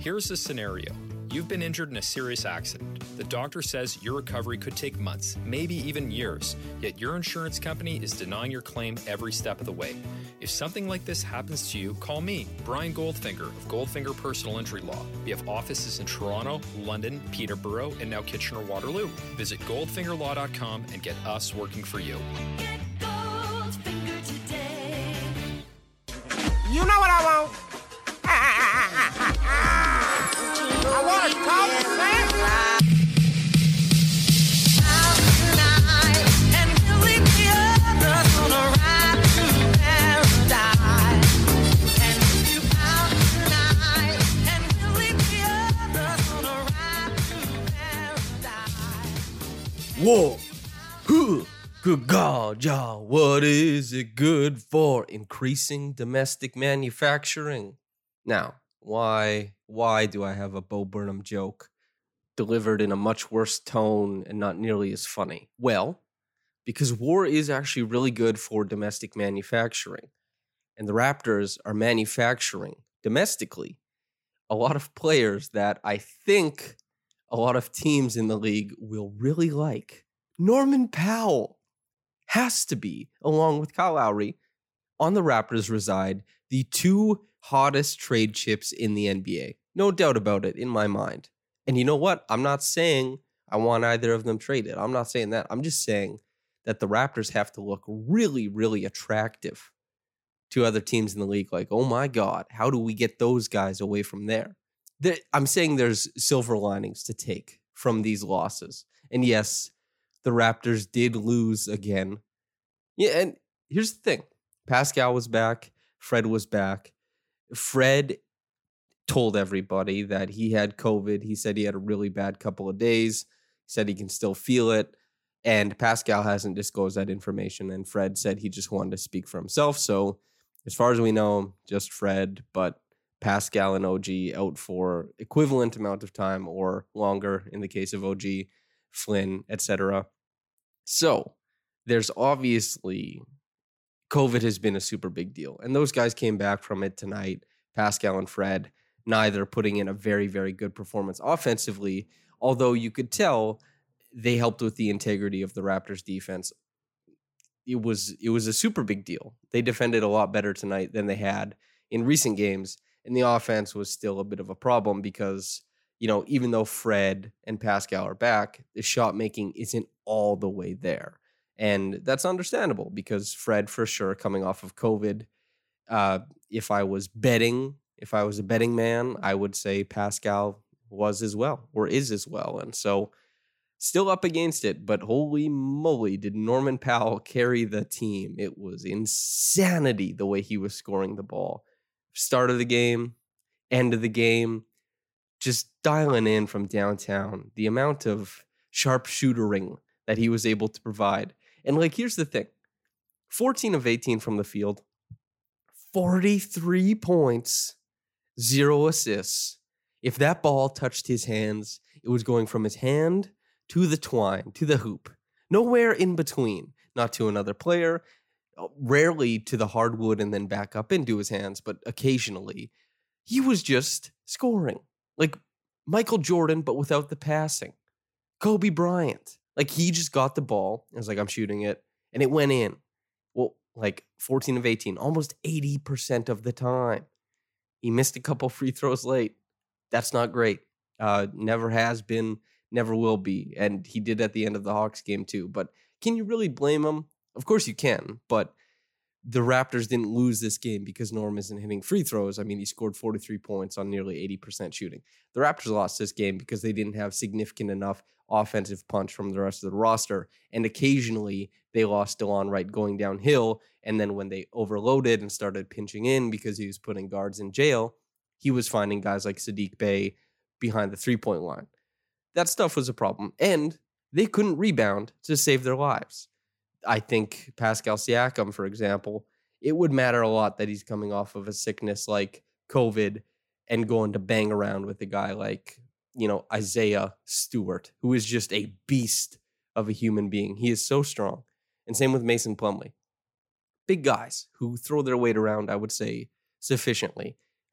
Here's the scenario. You've been injured in a serious accident. The doctor says your recovery could take months, maybe even years, yet your insurance company is denying your claim every step of the way. If something like this happens to you, call me, Brian Goldfinger of Goldfinger Personal Injury Law. We have offices in Toronto, London, Peterborough, and now Kitchener-Waterloo. Visit goldfingerlaw.com and get us working for you. Get Goldfinger today. You know what I want? I want a Coke, man. Out tonight, and we'll leave the others on a ride to paradise. And if you out tonight, and we'll leave the others on a ride to paradise. Whoa. Huh. Good God, y'all. What is it good for? Increasing domestic manufacturing. Now, why do I have a Bo Burnham joke delivered in a much worse tone and not nearly as funny? Well, because war is actually really good for domestic manufacturing. And the Raptors are manufacturing domestically a lot of players that I think a lot of teams in the league will really like. Norman Powell has to be, along with Kyle Lowry, on the Raptors reside the two hottest trade chips in the NBA. No doubt about it in my mind. And you know what? I'm not saying I want either of them traded. I'm not saying that. I'm just saying that the Raptors have to look really, really attractive to other teams in the league. Like, oh my God, how do we get those guys away from there? I'm saying there's silver linings to take from these losses. And yes, the Raptors did lose again. Yeah, and here's the thing. Pascal was back. Fred was back. Fred told everybody that he had COVID. He said he had a really bad couple of days. He said he can still feel it. And Pascal hasn't disclosed that information. And Fred said he just wanted to speak for himself. So as far as we know, just Fred, but Pascal and OG out for equivalent amount of time or longer in the case of OG, Flynn, etc. So there's obviously COVID has been a super big deal. And those guys came back from it tonight, Pascal and Fred, neither putting in a very, very good performance offensively, although you could tell they helped with the integrity of the Raptors defense. It was a super big deal. They defended a lot better tonight than they had in recent games, and the offense was still a bit of a problem because, you know, even though Fred and Pascal are back, the shot making isn't all the way there. And that's understandable because Fred, for sure, coming off of COVID, if I was a betting man, I would say Pascal was as well or is as well. And so still up against it, but holy moly, did Norman Powell carry the team. It was insanity the way he was scoring the ball. Start of the game, end of the game, just dialing in from downtown. The amount of sharpshootering that he was able to provide. And like, here's the thing. 14 of 18 from the field, 43 points, 0 assists. If that ball touched his hands, it was going from his hand to the twine, to the hoop. Nowhere in between. Not to another player, rarely to the hardwood and then back up into his hands, but occasionally he was just scoring. Like Michael Jordan, but without the passing. Kobe Bryant. Like, he just got the ball and was like, I'm shooting it, and it went in. Well, like 14 of 18, almost 80% of the time. He missed a couple free throws late. That's not great. Never has been, never will be. And he did at the end of the Hawks game too. But can you really blame him? Of course you can. But the Raptors didn't lose this game because Norm isn't hitting free throws. I mean, he scored 43 points on nearly 80% shooting. The Raptors lost this game because they didn't have significant enough offensive punch from the rest of the roster. And occasionally they lost DeLon Wright going downhill. And then when they overloaded and started pinching in because he was putting guards in jail, he was finding guys like Sadiq Bey behind the three-point line. That stuff was a problem. And they couldn't rebound to save their lives. I think Pascal Siakam, for example, it would matter a lot that he's coming off of a sickness like COVID and going to bang around with a guy like, you know, Isaiah Stewart, who is just a beast of a human being. He is so strong. And same with Mason Plumlee. Big guys who throw their weight around, I would say, sufficiently.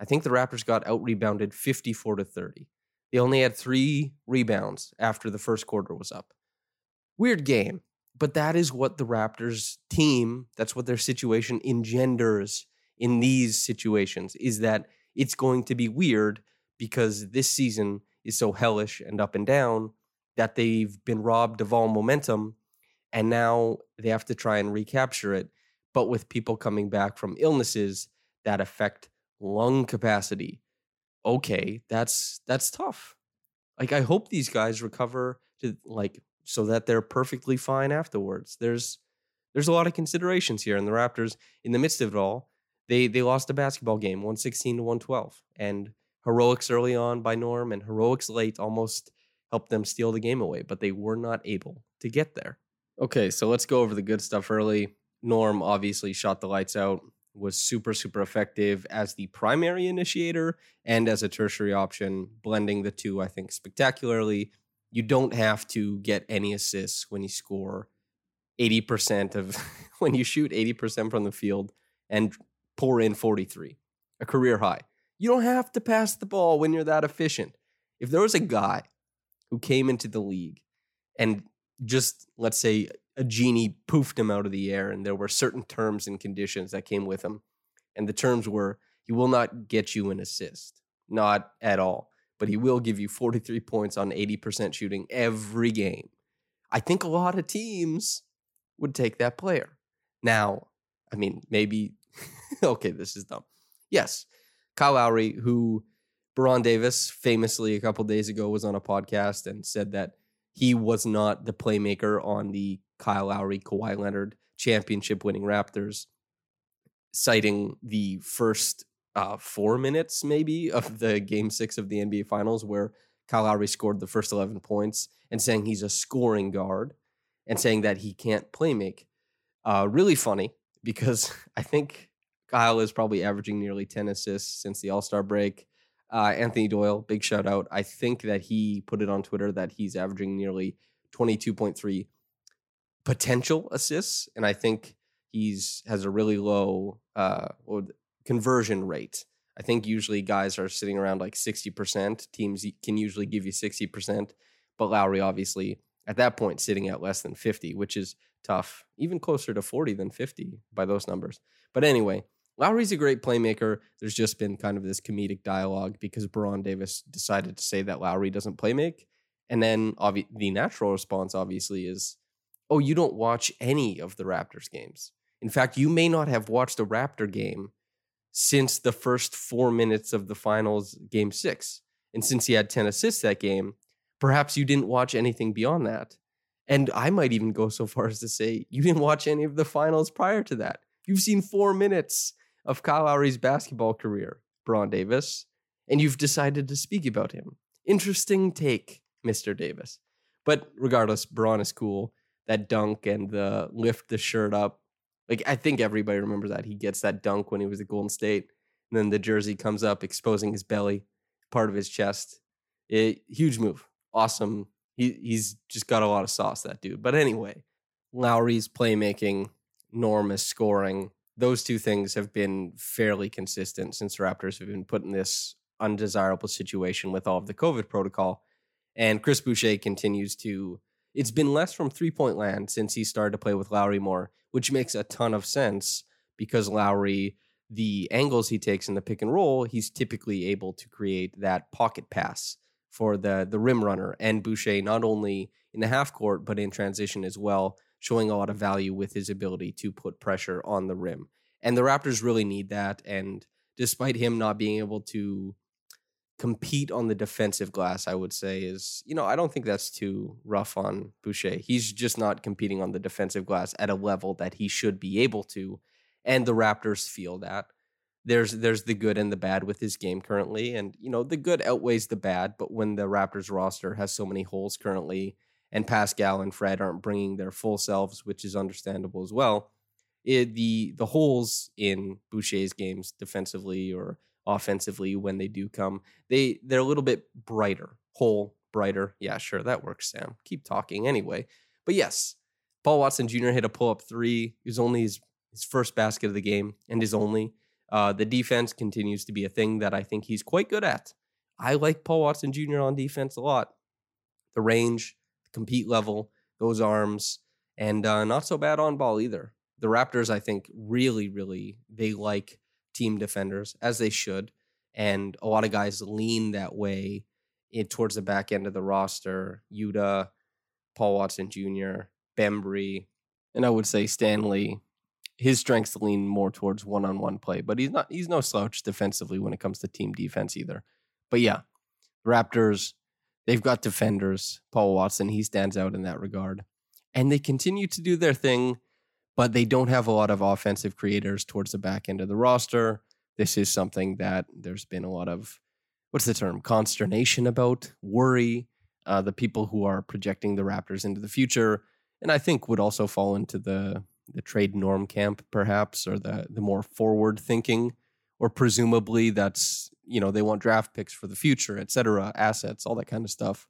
I think the Raptors got out-rebounded 54-30. They only had 3 rebounds after the first quarter was up. Weird game, but that is what the Raptors team, that's what their situation engenders in these situations, is that it's going to be weird because this season is so hellish and up and down that they've been robbed of all momentum, and now they have to try and recapture it, but with people coming back from illnesses that affect lung capacity. Okay, that's tough. Like, I hope these guys recover to so that they're perfectly fine afterwards. There's a lot of considerations here, and the Raptors, in the midst of it all, they lost a basketball game, 116-112, and heroics early on by Norm and heroics late almost helped them steal the game away, but they were not able to get there. Okay, so let's go over the good stuff early. Norm obviously shot the lights out, was super, super effective as the primary initiator and as a tertiary option, blending the two, I think, spectacularly. You don't have to get any assists when you score 80% of, when you shoot 80% from the field and pour in 43, a career high. You don't have to pass the ball when you're that efficient. If there was a guy who came into the league and just, let's say, a genie poofed him out of the air and there were certain terms and conditions that came with him, and the terms were, he will not get you an assist, not at all, but he will give you 43 points on 80% shooting every game. I think a lot of teams would take that player. Now, I mean, maybe, okay, this is dumb. Yes, Kyle Lowry, who Baron Davis famously a couple days ago was on a podcast and said that he was not the playmaker on the Kyle Lowry, Kawhi Leonard championship-winning Raptors, citing the first 4 minutes maybe of the Game 6 of the NBA Finals where Kyle Lowry scored the first 11 points and saying he's a scoring guard and saying that he can't play make. Really funny because I think Kyle is probably averaging nearly 10 assists since the All-Star break. Anthony Doyle, big shout out. I think that he put it on Twitter that he's averaging nearly 22.3 potential assists, and I think has a really low conversion rate. I think usually guys are sitting around like 60%. Teams can usually give you 60%, but Lowry obviously at that point sitting at less than 50, which is tough, even closer to 40 than 50 by those numbers. But anyway, Lowry's a great playmaker. There's just been kind of this comedic dialogue because Baron Davis decided to say that Lowry doesn't play make. And then the natural response obviously is, oh, you don't watch any of the Raptors games. In fact, you may not have watched a Raptor game since the first 4 minutes of the finals Game 6. And since he had 10 assists that game, perhaps you didn't watch anything beyond that. And I might even go so far as to say you didn't watch any of the finals prior to that. You've seen 4 minutes of Kyle Lowry's basketball career, Baron Davis, and you've decided to speak about him. Interesting take, Mr. Davis. But regardless, Baron is cool. That dunk and the lift the shirt up. Like, I think everybody remembers that. He gets that dunk when he was at Golden State, and then the jersey comes up, exposing his belly, part of his chest. Huge move. Awesome. He's just got a lot of sauce, that dude. But anyway, Lowry's playmaking, Norm is scoring. Those two things have been fairly consistent since the Raptors have been put in this undesirable situation with all of the COVID protocol. And Chris Boucher continues to... It's been less from three-point land since he started to play with Lowry more, which makes a ton of sense because Lowry, the angles he takes in the pick and roll, he's typically able to create that pocket pass for the rim runner. And Boucher, not only in the half court, but in transition as well, showing a lot of value with his ability to put pressure on the rim. And the Raptors really need that. And despite him not being able to compete on the defensive glass, I would say is, I don't think that's too rough on Boucher. He's just not competing on the defensive glass at a level that he should be able to. And the Raptors feel that. There's the good and the bad with his game currently. And, the good outweighs the bad. But when the Raptors roster has so many holes currently, and Pascal and Fred aren't bringing their full selves, which is understandable as well, the holes in Boucher's games defensively or offensively, when they do come, they're a little bit brighter. Brighter. Yeah, sure, that works, Sam. Keep talking anyway. But yes, Paul Watson Jr. hit a pull-up three. It was only his first basket of the game and his only. The defense continues to be a thing that I think he's quite good at. I like Paul Watson Jr. on defense a lot. The range, the compete level, those arms, and not so bad on ball either. The Raptors, I think, really, they like team defenders, as they should. And a lot of guys lean that way towards the back end of the roster. Yuta, Paul Watson Jr., Bembry, and I would say Stanley. His strengths lean more towards one-on-one play, but he's no slouch defensively when it comes to team defense either. But yeah, Raptors, they've got defenders. Paul Watson, he stands out in that regard. And they continue to do their thing, but they don't have a lot of offensive creators towards the back end of the roster. This is something that there's been a lot of, what's the term, consternation about, worry, the people who are projecting the Raptors into the future, and I think would also fall into the trade norm camp, perhaps, or the more forward thinking, or presumably that's, they want draft picks for the future, et cetera, assets, all that kind of stuff.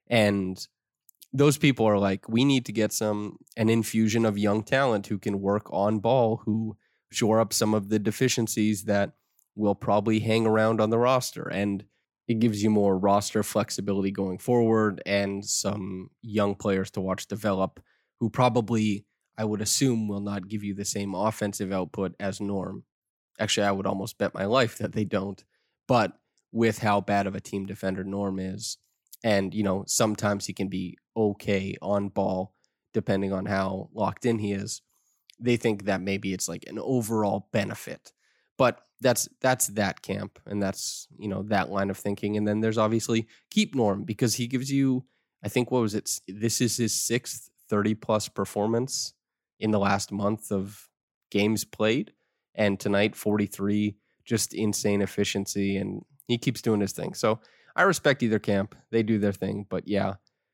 And those people are like, we need to get an infusion of young talent who can work on ball, who shore up some of the deficiencies that will probably hang around on the roster. And it gives you more roster flexibility going forward and some young players to watch develop who probably, I would assume, will not give you the same offensive output as Norm. Actually, I would almost bet my life that they don't. But with how bad of a team defender Norm is, and, sometimes he can be okay on ball, depending on how locked in he is, they think that maybe it's like an overall benefit. But that's that camp, and that's, that line of thinking. And then there's obviously keep Norm, because he gives you, I think, this is his 6th 30-plus performance in the last month of games played. And tonight, 43, just insane efficiency, and he keeps doing his thing. So I respect either camp. They do their thing. But yeah,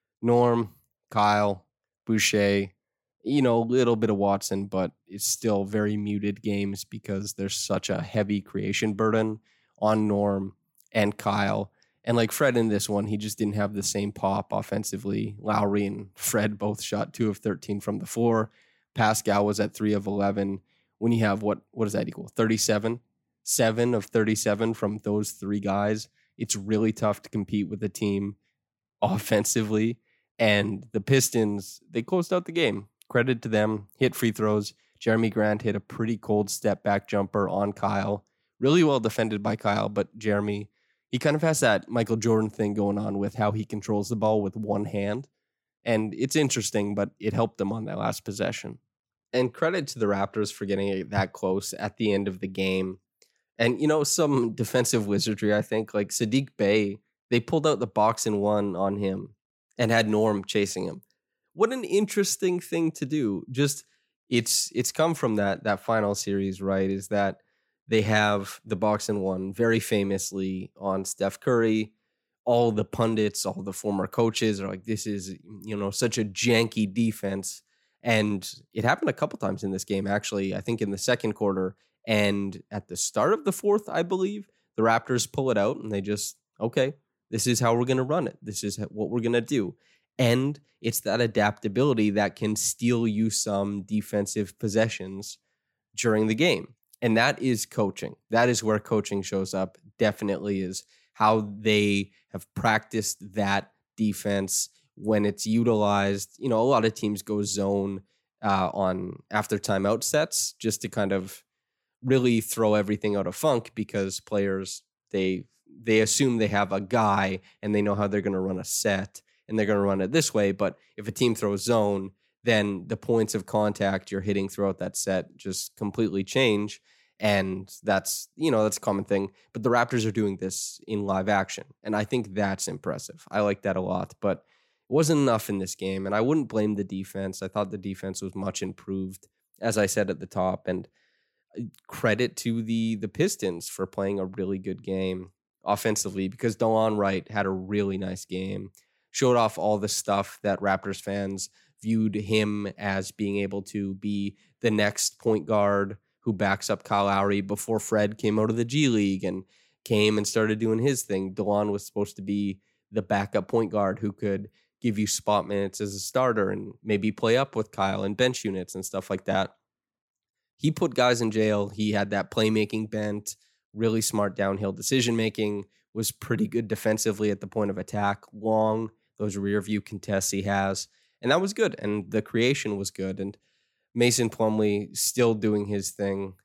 Norm, Kyle, Boucher, a little bit of Watson, but it's still very muted games because there's such a heavy creation burden on Norm and Kyle. And like Fred in this one, he just didn't have the same pop offensively. Lowry and Fred both shot 2 of 13 from the floor. Pascal was at 3 of 11. When you have, what does that equal? 37? 7 of 37 from those 3 guys. It's really tough to compete with a team offensively. And the Pistons, they closed out the game. Credit to them. Hit free throws. Jeremy Grant hit a pretty cold step back jumper on Kyle. Really well defended by Kyle, but Jeremy, he kind of has that Michael Jordan thing going on with how he controls the ball with one hand. And it's interesting, but it helped them on that last possession. And credit to the Raptors for getting it that close at the end of the game. And, some defensive wizardry, I think, like Sadiq Bey, they pulled out the box and one on him and had Norm chasing him. What an interesting thing to do. Just, it's come from that final series, right, is that they have the box and one very famously on Steph Curry. All the pundits, all the former coaches are like, this is, such a janky defense. And it happened a couple times in this game, actually. I think in the second quarter and at the start of the fourth, I believe, the Raptors pull it out and they just, okay, this is how we're going to run it. This is what we're going to do. And it's that adaptability that can steal you some defensive possessions during the game. And that is coaching. That is where coaching shows up, definitely, is how they have practiced that defense when it's utilized. A lot of teams go zone on after timeout sets just to kind of really throw everything out of funk, because players, they assume they have a guy and they know how they're going to run a set and they're going to run it this way. But if a team throws zone, then the points of contact you're hitting throughout that set just completely change. And that's a common thing. But the Raptors are doing this in live action. And I think that's impressive. I like that a lot. But it wasn't enough in this game. And I wouldn't blame the defense. I thought the defense was much improved, as I said at the top. And credit to the Pistons for playing a really good game offensively, because DeLon Wright had a really nice game. Showed off all the stuff that Raptors fans viewed him as being able to be the next point guard who backs up Kyle Lowry before Fred came out of the G League and came and started doing his thing. DeLon was supposed to be the backup point guard who could give you spot minutes as a starter and maybe play up with Kyle and bench units and stuff like that. he put guys in jail. He had that playmaking bent, really smart downhill decision making, was pretty good defensively at the point of attack, long, those rear view contests he has. And that was good. And the creation was good. And Mason Plumlee still doing his thing.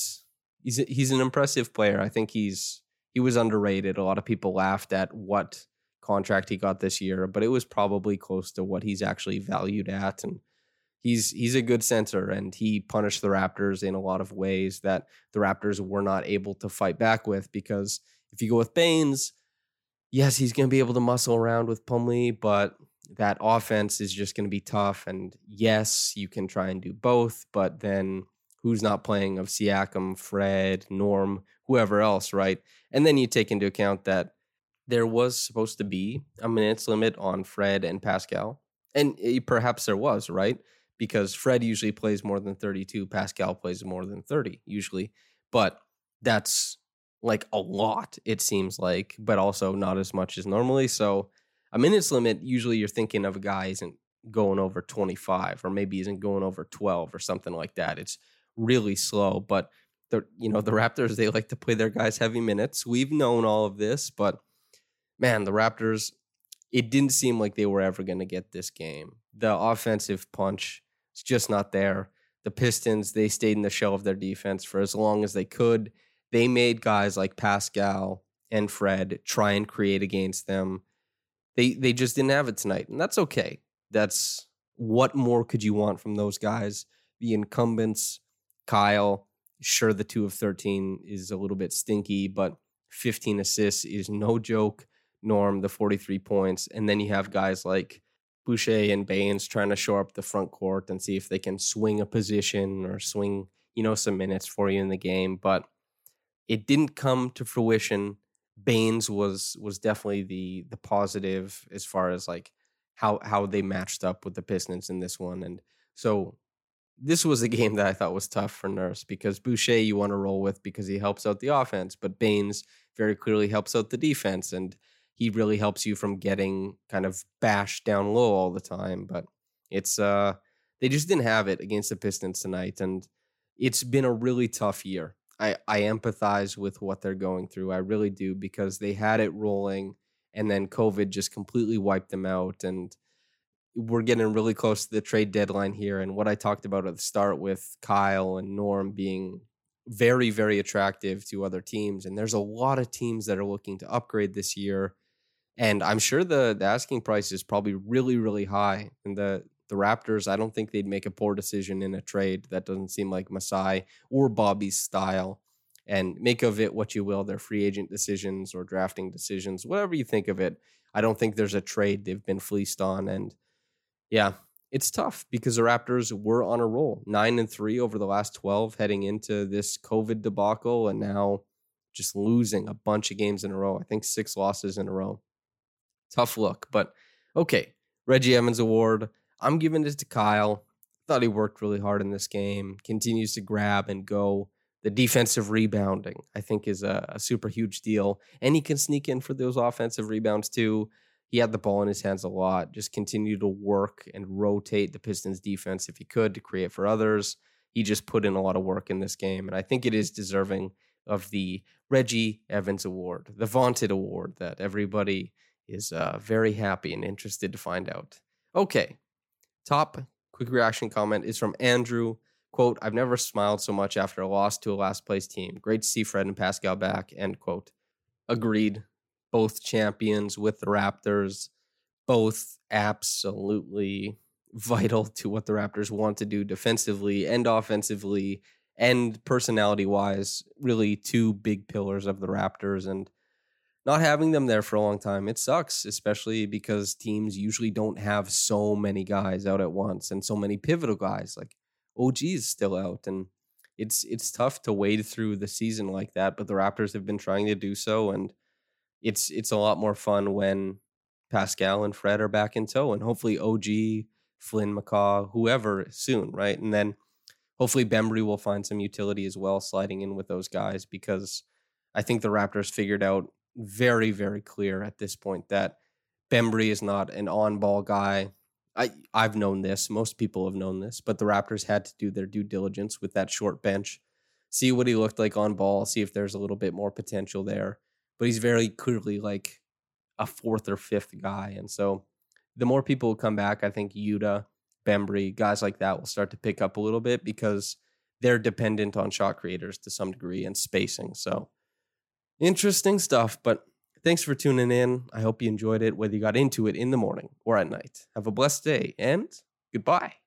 He's an impressive player. I think he was underrated. A lot of people laughed at what contract he got this year, but it was probably close to what he's actually valued at. And he's a good center, and he punished the Raptors in a lot of ways that the Raptors were not able to fight back with, because if you go with Baines, yes, he's going to be able to muscle around with Plumlee, but that offense is just going to be tough. And yes, you can try and do both, but then who's not playing of Siakam, Fred, Norm, whoever else, right? And then you take into account that there was supposed to be a minutes limit on Fred and Pascal. And perhaps there was, right? Because Fred usually plays more than 32. Pascal plays more than 30 usually. But that's like a lot, it seems like, but also not as much as normally. So a minutes limit, usually you're thinking of a guy isn't going over 25 or maybe isn't going over 12 or something like that. It's really slow. But the Raptors, they like to play their guys heavy minutes. We've known all of this, but man, the Raptors, it didn't seem like they were ever going to get this game. The offensive punch is just not there. The Pistons, they stayed in the shell of their defense for as long as they could. They made guys like Pascal and Fred try and create against them. They just didn't have it tonight, and that's okay. That's what more could you want from those guys? The incumbents, Kyle, sure, the 2 of 13 is a little bit stinky, but 15 assists is no joke. Norm, the 43 points. And then you have guys like Boucher and Baines trying to shore up the front court and see if they can swing a position or swing, some minutes for you in the game. But it didn't come to fruition. Baines was definitely the positive as far as like how they matched up with the Pistons in this one. And so this was a game that I thought was tough for Nurse, because Boucher you want to roll with because he helps out the offense, but Baines very clearly helps out the defense, and he really helps you from getting kind of bashed down low all the time. But it's they just didn't have it against the Pistons tonight, and it's been a really tough year. I empathize with what they're going through. I really do, because they had it rolling and then COVID just completely wiped them out. And we're getting really close to the trade deadline here. And what I talked about at the start with Kyle and Norm being very, very attractive to other teams. And there's a lot of teams that are looking to upgrade this year. And I'm sure the asking price is probably really, really high. And the Raptors, I don't think they'd make a poor decision in a trade. That doesn't seem like Masai or Bobby's style. And make of it what you will, their free agent decisions or drafting decisions, whatever you think of it. I don't think there's a trade they've been fleeced on. And yeah, it's tough because the Raptors were on a roll, 9-3 over the last 12 heading into this COVID debacle, and now just losing a bunch of games in a row. I think 6 losses in a row. Tough look, but okay. Reggie Evans Award. I'm giving it to Kyle. Thought he worked really hard in this game. Continues to grab and go. The defensive rebounding, I think, is a super huge deal. And he can sneak in for those offensive rebounds too. He had the ball in his hands a lot. Just continue to work and rotate the Pistons defense if he could to create for others. He just put in a lot of work in this game. And I think it is deserving of the Reggie Evans Award, the vaunted award that everybody is very happy and interested to find out. Okay. Top quick reaction comment is from Andrew. Quote, I've never smiled so much after a loss to a last place team. Great to see Fred and Pascal back. End quote. Agreed. Both champions with the Raptors. Both absolutely vital to what the Raptors want to do defensively and offensively and personality-wise. Really 2 big pillars of the Raptors. And not having them there for a long time, it sucks, especially because teams usually don't have so many guys out at once and so many pivotal guys. Like OG is still out, and it's tough to wade through the season like that, but the Raptors have been trying to do so, and it's a lot more fun when Pascal and Fred are back in tow, and hopefully OG, Flynn, McCaw, whoever soon, right? And then hopefully Bembry will find some utility as well, sliding in with those guys, because I think the Raptors figured out very, very clear at this point that Bembry is not an on-ball guy. I've known this. Most people have known this, but the Raptors had to do their due diligence with that short bench, see what he looked like on ball, see if there's a little bit more potential there. But he's very clearly like a fourth or fifth guy. And so the more people come back, I think Yuta, Bembry, guys like that will start to pick up a little bit because they're dependent on shot creators to some degree and spacing. So interesting stuff, but thanks for tuning in. I hope you enjoyed it, whether you got into it in the morning or at night. Have a blessed day and goodbye.